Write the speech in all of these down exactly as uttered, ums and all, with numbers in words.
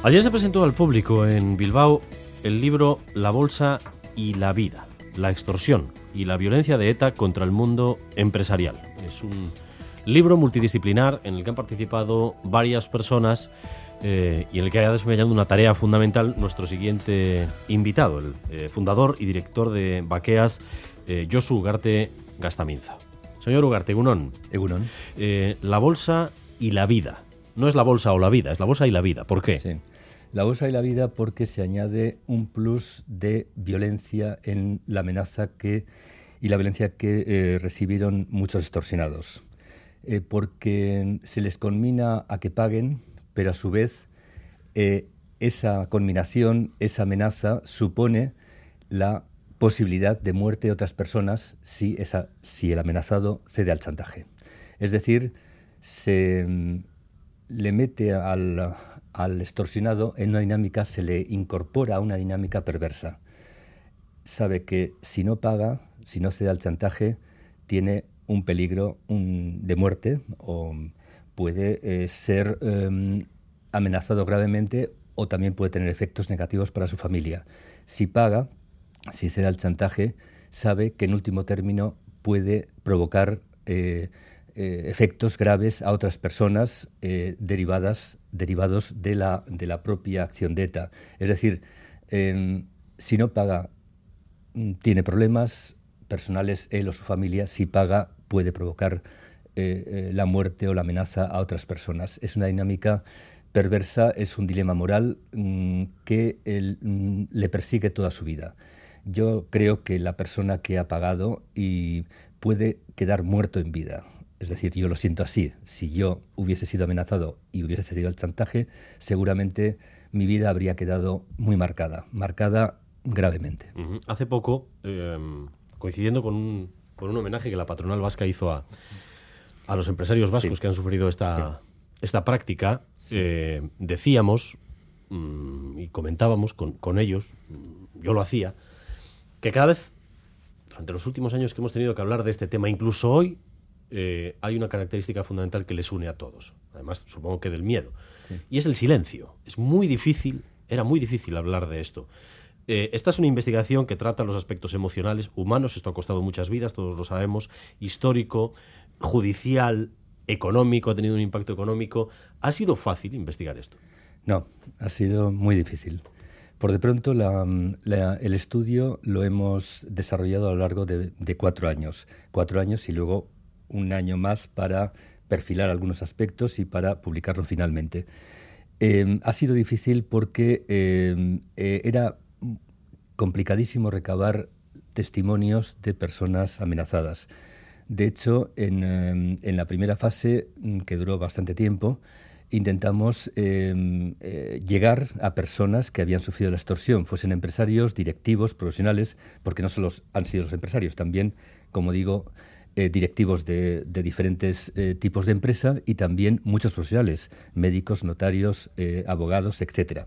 Ayer se presentó al público en Bilbao el libro La bolsa y la vida, la extorsión y la violencia de ETA contra el mundo empresarial. Es un libro multidisciplinar en el que han participado varias personas eh, y en el que ha desempeñado una tarea fundamental nuestro siguiente invitado, el eh, fundador y director de Bakeaz, eh, Josu Ugarte Gastaminza. Señor Ugarte, egunon. Egunon. Eh, la bolsa y la vida. No es la bolsa o la vida, es la bolsa y la vida. ¿Por qué? Sí. La bolsa y la vida porque se añade un plus de violencia en la amenaza que y la violencia que eh, recibieron muchos extorsionados. Eh, porque se les conmina a que paguen, pero a su vez eh, esa conminación, esa amenaza supone la posibilidad de muerte de otras personas si, esa, si el amenazado cede al chantaje. Es decir, se mm, le mete al, al extorsionado en una dinámica, se le incorpora a una dinámica perversa. Sabe que si no paga, si no cede al chantaje, tiene un peligro un, de muerte o puede eh, ser eh, amenazado gravemente o también puede tener efectos negativos para su familia. Si paga, si cede al chantaje, sabe que en último término puede provocar eh, eh, efectos graves a otras personas eh, derivadas, derivados de la, de la propia acción de ETA. Es decir, eh, si no paga, tiene problemas personales él o su familia. Si paga, puede provocar eh, eh, la muerte o la amenaza a otras personas. Es una dinámica perversa, es un dilema moral mmm, que él, mmm, le persigue toda su vida. Yo creo que la persona que ha pagado y puede quedar muerto en vida. Es decir, yo lo siento así. Si yo hubiese sido amenazado y hubiese cedido al chantaje, seguramente mi vida habría quedado muy marcada, marcada gravemente. Uh-huh. Hace poco, eh, coincidiendo con un, con un homenaje que la patronal vasca hizo a, a los empresarios vascos sí. que han sufrido esta, sí. esta práctica, sí. eh, decíamos mmm, y comentábamos con, con ellos, yo lo hacía, que cada vez, durante los últimos años que hemos tenido que hablar de este tema, incluso hoy, eh, hay una característica fundamental que les une a todos. Además, supongo que del miedo. Sí. Y es el silencio. Es muy difícil, era muy difícil hablar de esto. Eh, esta es una investigación que trata los aspectos emocionales, humanos, esto ha costado muchas vidas, todos lo sabemos, histórico, judicial, económico, ha tenido un impacto económico. ¿Ha sido fácil investigar esto? No, ha sido muy difícil. Por de pronto, la, la, el estudio lo hemos desarrollado a lo largo de, de cuatro años. Cuatro años y luego un año más para perfilar algunos aspectos y para publicarlo finalmente. Eh, ha sido difícil porque eh, eh, era complicadísimo recabar testimonios de personas amenazadas. De hecho, en, eh, en la primera fase, que duró bastante tiempo, intentamos eh, eh, llegar a personas que habían sufrido la extorsión, fuesen empresarios, directivos, profesionales, porque no solo han sido los empresarios, también, como digo, eh, directivos de, de diferentes eh, tipos de empresa y también muchos profesionales, médicos, notarios, eh, abogados, etcétera.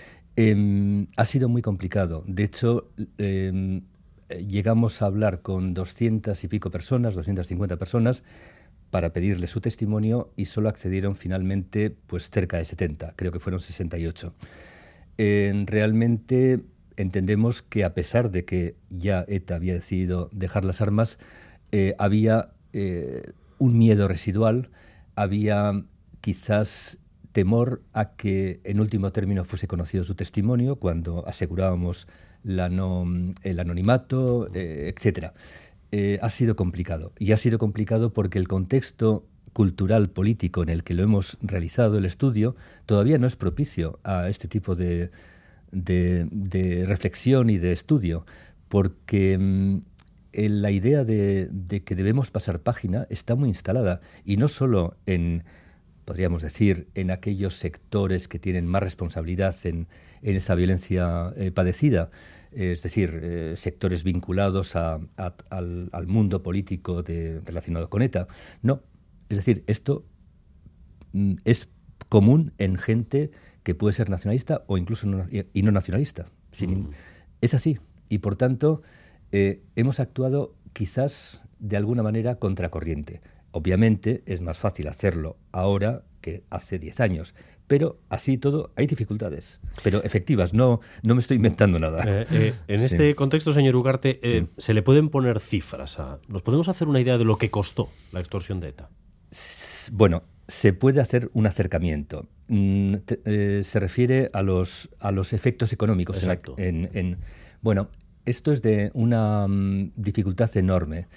Eh, ha sido muy complicado. De hecho, eh, llegamos a hablar con doscientas y pico personas, doscientas cincuenta personas, para pedirle su testimonio y solo accedieron finalmente pues cerca de setenta, creo que fueron sesenta y ocho. Eh, realmente entendemos que a pesar de que ya ETA había decidido dejar las armas, eh, había eh, un miedo residual, había quizás temor a que en último término fuese conocido su testimonio cuando asegurábamos la no, el anonimato, eh, etcétera. Eh, ha sido complicado. Y ha sido complicado porque el contexto cultural, político en el que lo hemos realizado, el estudio, todavía no es propicio a este tipo de, de, de reflexión y de estudio, porque mmm, la idea de, de que debemos pasar página está muy instalada, y no solo en, podríamos decir, en aquellos sectores que tienen más responsabilidad en, en esa violencia eh, padecida, es decir, eh, sectores vinculados a, a, al, al mundo político de, relacionado con ETA. No, es decir, esto mm, es común en gente que puede ser nacionalista o incluso no, y no nacionalista. Sin, mm. Es así. Y por tanto, eh, hemos actuado quizás de alguna manera contracorriente. Obviamente es más fácil hacerlo ahora que hace diez años. Pero así y todo hay dificultades, pero efectivas, no, no me estoy inventando nada. Eh, eh, en sí. este contexto, señor Ugarte, eh, sí. ¿se le pueden poner cifras? A, ¿Nos podemos hacer una idea de lo que costó la extorsión de ETA? Bueno, se puede hacer un acercamiento. Mm, te, eh, se refiere a los, a los efectos económicos. Exacto. En, en, en, bueno, esto es de una um, dificultad enorme.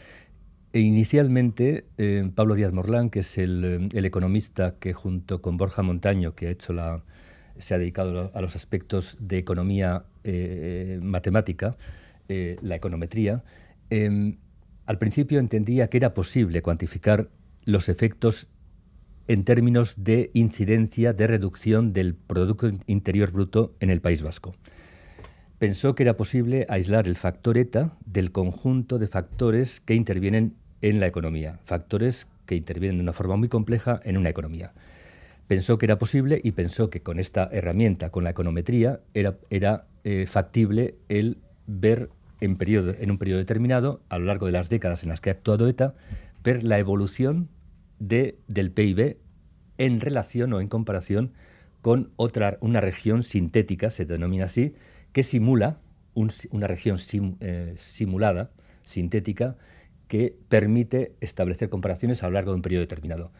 E inicialmente, eh, Pablo Díaz Morlán, que es el, el economista que junto con Borja Montaño, que ha hecho la, se ha dedicado a los aspectos de economía eh, matemática, eh, la econometría, eh, al principio entendía que era posible cuantificar los efectos en términos de incidencia, de reducción del Producto Interior Bruto en el País Vasco. Pensó que era posible aislar el factor ETA del conjunto de factores que intervienen en la economía, factores que intervienen de una forma muy compleja en una economía. Pensó que era posible y pensó que con esta herramienta, con la econometría, era, era eh, factible el ver en, periodo, en un periodo determinado, a lo largo de las décadas en las que ha actuado ETA, ver la evolución de, del P I B en relación o en comparación con otra, una región sintética, se denomina así, que simula un, una región sim, eh, simulada, sintética, que permite establecer comparaciones a lo largo de un periodo determinado.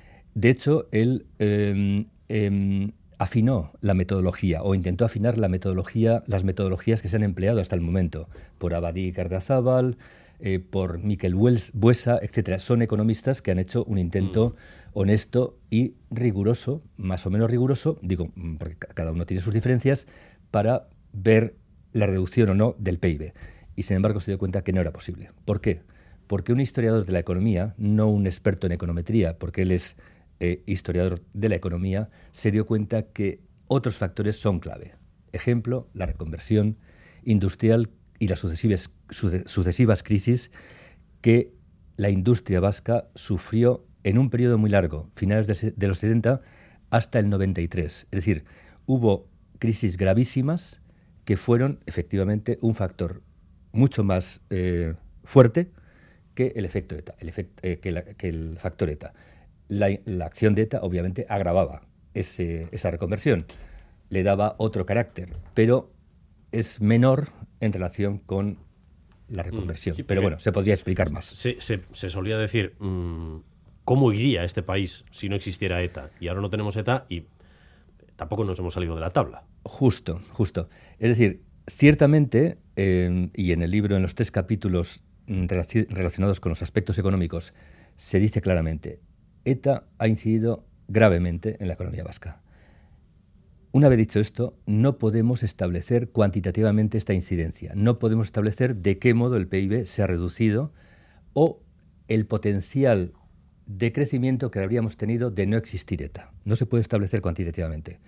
De hecho, él eh, eh, afinó la metodología, o intentó afinar la metodología, las metodologías que se han empleado hasta el momento, por Abadí Gardiazabal, eh, por Miquel Buesa, etcétera. Son economistas que han hecho un intento mm. honesto y riguroso, más o menos riguroso, digo, porque cada uno tiene sus diferencias, para ver la reducción o no del P I B. Y sin embargo se dio cuenta que no era posible. ¿Por qué? Porque un historiador de la economía, no un experto en econometría, porque él es eh, historiador de la economía, se dio cuenta que otros factores son clave. Ejemplo, la reconversión industrial y las sucesivas, sucesivas crisis que la industria vasca sufrió en un periodo muy largo, finales de, de los setenta hasta el noventa y tres. Es decir, hubo crisis gravísimas que fueron efectivamente un factor mucho más eh, fuerte que el efecto ETA, el efecto, eh, que, la, que el factor ETA. La, la acción de ETA obviamente agravaba ese, esa reconversión, le daba otro carácter, pero es menor en relación con la reconversión. Sí, pero bueno, se podría explicar más. Se, se, se solía decir, mmm, ¿cómo iría este país si no existiera ETA? Y ahora no tenemos ETA y tampoco nos hemos salido de la tabla. Justo, justo. Es decir, ciertamente, eh, y en el libro, en los tres capítulos relaci- relacionados con los aspectos económicos, se dice claramente, ETA ha incidido gravemente en la economía vasca. Una vez dicho esto, no podemos establecer cuantitativamente esta incidencia. No podemos establecer de qué modo el P I B se ha reducido o el potencial de crecimiento que habríamos tenido de no existir ETA. No se puede establecer cuantitativamente.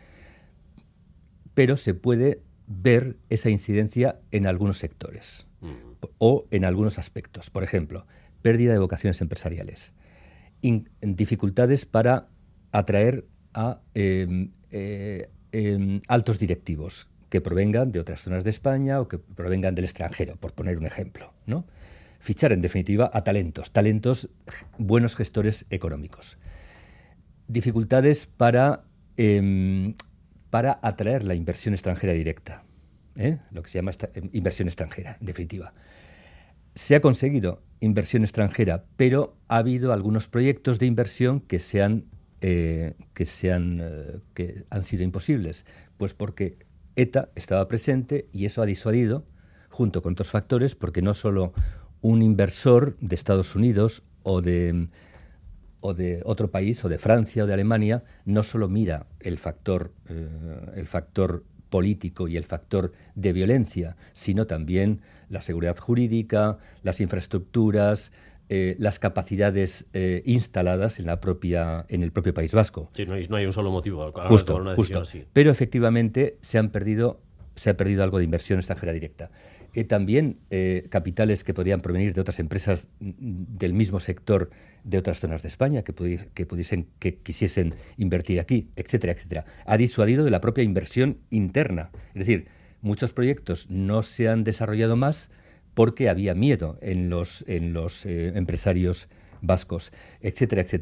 Pero se puede ver esa incidencia en algunos sectores mm. o en algunos aspectos. Por ejemplo, pérdida de vocaciones empresariales, in, dificultades para atraer a eh, eh, eh, altos directivos que provengan de otras zonas de España o que provengan del extranjero, por poner un ejemplo, ¿no? Fichar, en definitiva, a talentos, talentos buenos gestores económicos. Dificultades para... Eh, para atraer la inversión extranjera directa, ¿eh? Lo que se llama esta, eh, inversión extranjera, en definitiva. Se ha conseguido inversión extranjera, pero ha habido algunos proyectos de inversión que, se han, eh, que, se han, eh, que han sido imposibles, pues porque ETA estaba presente y eso ha disuadido, junto con otros factores, porque no solo un inversor de Estados Unidos o de... o de otro país, o de Francia o de Alemania, no solo mira el factor, eh, el factor político y el factor de violencia, sino también la seguridad jurídica, las infraestructuras, eh, las capacidades eh, instaladas en, la propia, en el propio País Vasco. Sí, no hay, no hay un solo motivo para justo, tomar una decisión justo. así. Pero efectivamente se han perdido, se ha perdido algo de inversión extranjera directa. Eh, también eh, capitales que podrían provenir de otras empresas del mismo sector de otras zonas de España que, pudi- que pudiesen que quisiesen invertir aquí, etcétera, etcétera. Ha disuadido de la propia inversión interna. Es decir, muchos proyectos no se han desarrollado más porque había miedo en los, en los eh, empresarios vascos, etcétera, etcétera.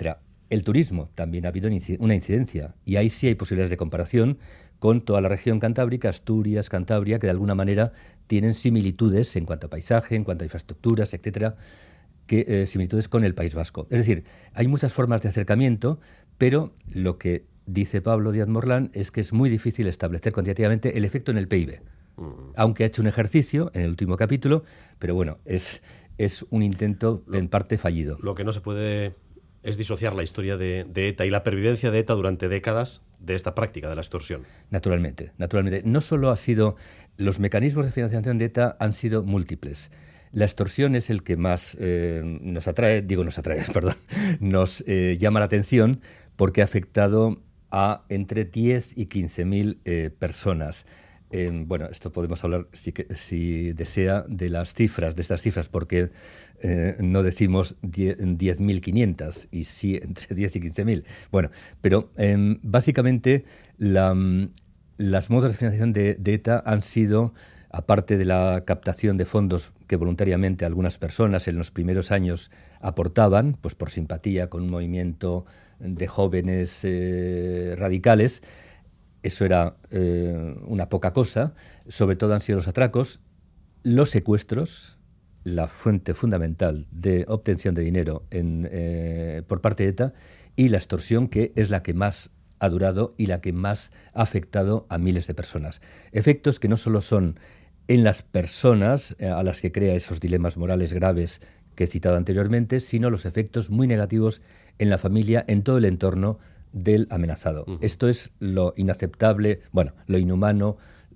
El turismo, también ha habido una incidencia, y ahí sí hay posibilidades de comparación con toda la región cantábrica, Asturias, Cantabria, que de alguna manera tienen similitudes en cuanto a paisaje, en cuanto a infraestructuras, etcétera, que, eh, similitudes con el País Vasco. Es decir, hay muchas formas de acercamiento, pero lo que dice Pablo Díaz Morlán es que es muy difícil establecer cuantitativamente el efecto en el P I B, mm. aunque ha hecho un ejercicio en el último capítulo, pero bueno, es, es un intento lo, en parte fallido. Lo que no se puede es disociar la historia de, de ETA y la pervivencia de ETA durante décadas de esta práctica de la extorsión. Naturalmente, naturalmente. No solo ha sido... Los mecanismos de financiación de ETA han sido múltiples. La extorsión es el que más eh, nos atrae, digo nos atrae, perdón, nos eh, llama la atención porque ha afectado a entre diez y quince mil eh, personas. Eh, bueno, esto podemos hablar, si, si desea, de las cifras, de estas cifras, porque eh, no decimos diez mil quinientas y sí entre diez y quince mil. Bueno, pero eh, básicamente la, las modos de financiación de, de ETA han sido, aparte de la captación de fondos que voluntariamente algunas personas en los primeros años aportaban, pues por simpatía con un movimiento de jóvenes eh, radicales, eso era eh, una poca cosa. Sobre todo han sido los atracos, los secuestros, la fuente fundamental de obtención de dinero en, eh, por parte de ETA, y la extorsión, que es la que más ha durado y la que más ha afectado a miles de personas. Efectos que no solo son en las personas eh, a las que crea esos dilemas morales graves que he citado anteriormente, sino los efectos muy negativos en la familia, en todo el entorno del amenazado. Uh-huh. Esto es lo inaceptable, bueno, lo inhumano.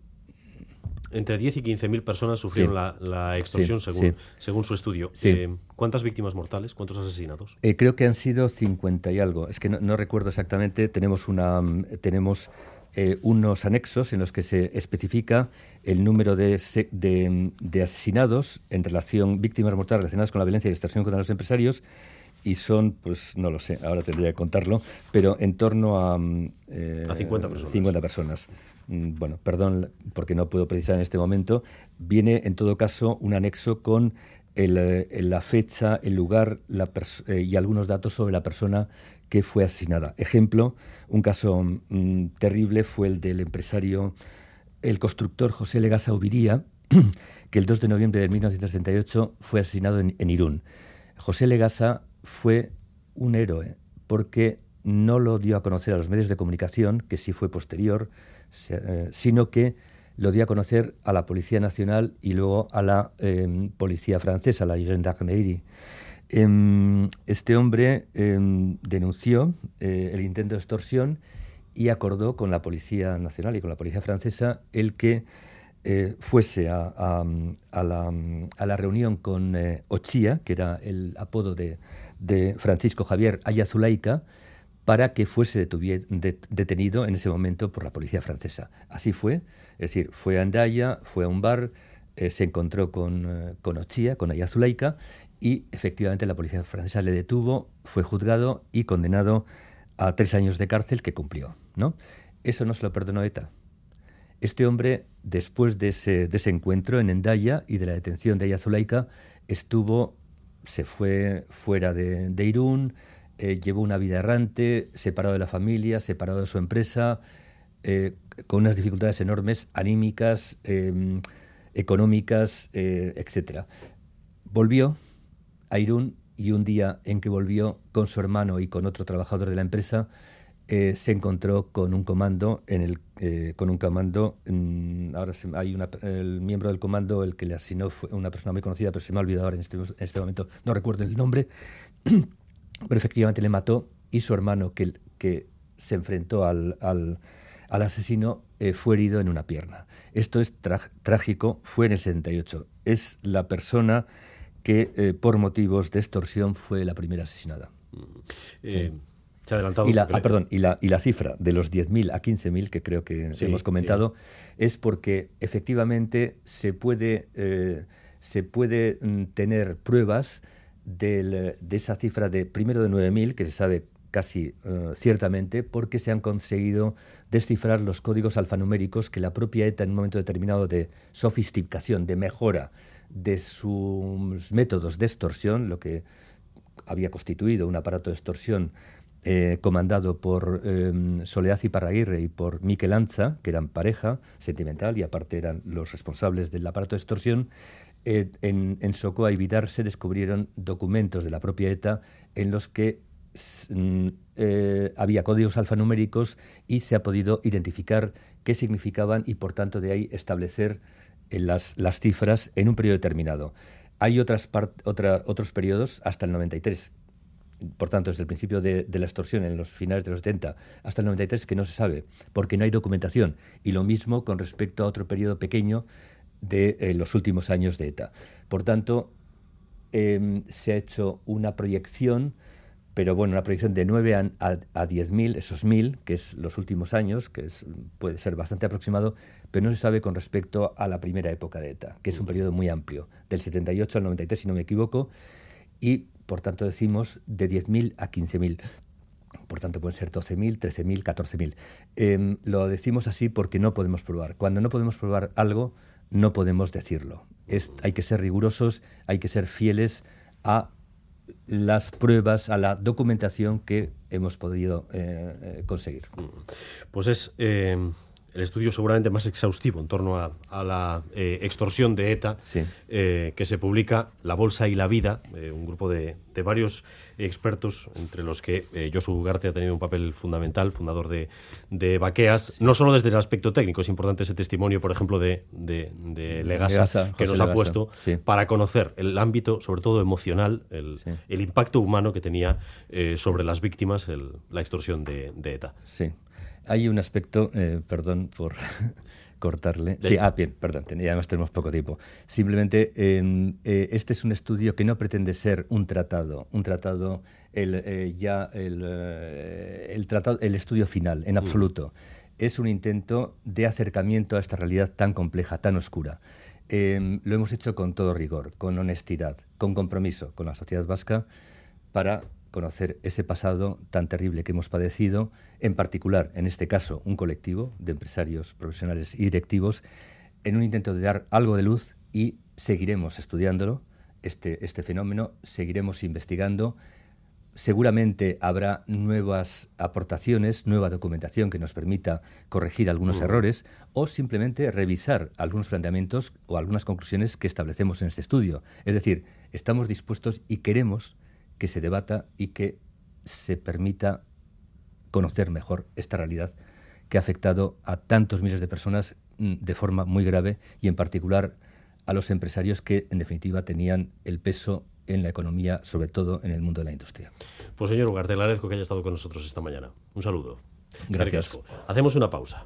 Entre diez y quince mil personas sufrieron sí. la, la extorsión, sí, según, sí. según su estudio. Sí. Eh, ¿Cuántas víctimas mortales? ¿Cuántos asesinatos? Eh, creo que han sido cincuenta y algo. Es que no, no recuerdo exactamente. Tenemos, una, tenemos eh, unos anexos en los que se especifica el número de, de, de asesinados en relación, víctimas mortales relacionadas con la violencia y la extorsión contra los empresarios. Y son, pues no lo sé, ahora tendría que contarlo, pero en torno a... Eh, a cincuenta personas. cincuenta personas. Bueno, perdón, porque no puedo precisar en este momento. Viene, en todo caso, un anexo con el, el, la fecha, el lugar la eh, y algunos datos sobre la persona que fue asesinada. Ejemplo, un caso mm, terrible fue el del empresario, el constructor José Legasa Ubiría, que el dos de noviembre de mil novecientos setenta y ocho fue asesinado en, en Irún. José Legasa fue un héroe porque no lo dio a conocer a los medios de comunicación, que sí fue posterior, eh, sino que lo dio a conocer a la Policía Nacional y luego a la eh, Policía Francesa, la Gendarmerie. Eh, este hombre eh, denunció eh, el intento de extorsión y acordó con la Policía Nacional y con la Policía Francesa el que Eh, fuese a, a, a, la, a la reunión con eh, Ochía, que era el apodo de, de Francisco Javier Ayazulaika, para que fuese detuvier, de, detenido en ese momento por la policía francesa. Así fue, es decir, fue a Hendaya, fue a un bar, eh, se encontró con, eh, con Ochía, con Ayazulaika, y efectivamente la policía francesa le detuvo, fue juzgado y condenado a tres años de cárcel que cumplió, ¿no? Eso no se lo perdonó ETA. Este hombre, después de ese, de ese encuentro en Hendaya y de la detención de Ayazulaika, estuvo, se fue fuera de, de Irún, eh, llevó una vida errante, separado de la familia, separado de su empresa, eh, con unas dificultades enormes, anímicas, eh, económicas, eh, etcétera. Volvió a Irún y un día en que volvió con su hermano y con otro trabajador de la empresa, Eh, se encontró con un comando, en el, eh, con un comando, mm, ahora se, hay una, el miembro del comando, el que le asignó fue una persona muy conocida, pero se me ha olvidado ahora en este, en este momento, no recuerdo el nombre, pero efectivamente le mató, y su hermano, que, que se enfrentó al, al, al asesino, eh, fue herido en una pierna. Esto es tra- trágico, fue en el setenta y ocho. Es la persona que eh, por motivos de extorsión fue la primera asesinada. Eh, sí. Se ha adelantado. Y la, ah, perdón, y la, y la cifra de los diez mil a quince mil, que creo que sí, hemos comentado, sí. es porque efectivamente se puede, eh, se puede mm, tener pruebas del, de esa cifra de, primero de nueve mil, que se sabe casi uh, ciertamente, porque se han conseguido descifrar los códigos alfanuméricos que la propia ETA en un momento determinado de sofisticación, de mejora de sus métodos de extorsión, lo que había constituido un aparato de extorsión eh, comandado por eh, Soledad Iparraguirre y por Miquel Ancha, que eran pareja sentimental y aparte eran los responsables del aparato de extorsión, eh, en, en Socoa y Vidar se descubrieron documentos de la propia ETA en los que eh, había códigos alfanuméricos y se ha podido identificar qué significaban y por tanto de ahí establecer eh, las, las cifras en un periodo determinado. Hay otras part, otra, otros periodos hasta el noventa y tres, por tanto, desde el principio de, de la extorsión en los finales de los setenta hasta el noventa y tres, que no se sabe, porque no hay documentación. Y lo mismo con respecto a otro periodo pequeño de eh, los últimos años de ETA. Por tanto, eh, se ha hecho una proyección, pero bueno, una proyección de nueve a, a, a diez mil, esos mil, que es los últimos años, que es, puede ser bastante aproximado, pero no se sabe con respecto a la primera época de ETA, que es un periodo muy amplio, del setenta y ocho al noventa y tres, si no me equivoco, y por tanto decimos de diez mil a quince mil. Por tanto pueden ser doce mil, trece mil, catorce mil. Eh, lo decimos así porque no podemos probar. Cuando no podemos probar algo, no podemos decirlo. Es, hay que ser rigurosos, hay que ser fieles a las pruebas, a la documentación que hemos podido eh, eh, conseguir. Pues es eh, el estudio seguramente más exhaustivo en torno a, a la eh, extorsión de ETA, sí. eh, que se publica La Bolsa y la Vida, eh, un grupo de, de varios expertos, entre los que eh, Josu Ugarte ha tenido un papel fundamental, fundador de, de Baqueas, sí. no solo desde el aspecto técnico, es importante ese testimonio, por ejemplo, de, de, de Legasa, Legasa, que nos Legasa. ha puesto sí. para conocer el ámbito, sobre todo emocional, el, sí. el impacto humano que tenía eh, sobre las víctimas el, la extorsión de, de ETA. Sí. Hay un aspecto, eh, perdón por cortarle. Sí, ah, bien, perdón, además tenemos poco tiempo. Simplemente, eh, eh, este es un estudio que no pretende ser un tratado, un tratado, el, eh, ya el, eh, el, tratado, el estudio final, en absoluto. Mm. Es un intento de acercamiento a esta realidad tan compleja, tan oscura. Eh, lo hemos hecho con todo rigor, con honestidad, con compromiso con la sociedad vasca para conocer ese pasado tan terrible que hemos padecido, en particular, en este caso, un colectivo de empresarios, profesionales y directivos, en un intento de dar algo de luz y seguiremos estudiándolo, este, este fenómeno, seguiremos investigando. Seguramente habrá nuevas aportaciones, nueva documentación que nos permita corregir algunos uh. errores o simplemente revisar algunos planteamientos o algunas conclusiones que establecemos en este estudio. Es decir, estamos dispuestos y queremos que se debata y que se permita conocer mejor esta realidad que ha afectado a tantos miles de personas de forma muy grave y en particular a los empresarios que en definitiva tenían el peso en la economía, sobre todo en el mundo de la industria. Pues señor Ugarte, le agradezco que haya estado con nosotros esta mañana. Un saludo. Gracias. Hacemos una pausa.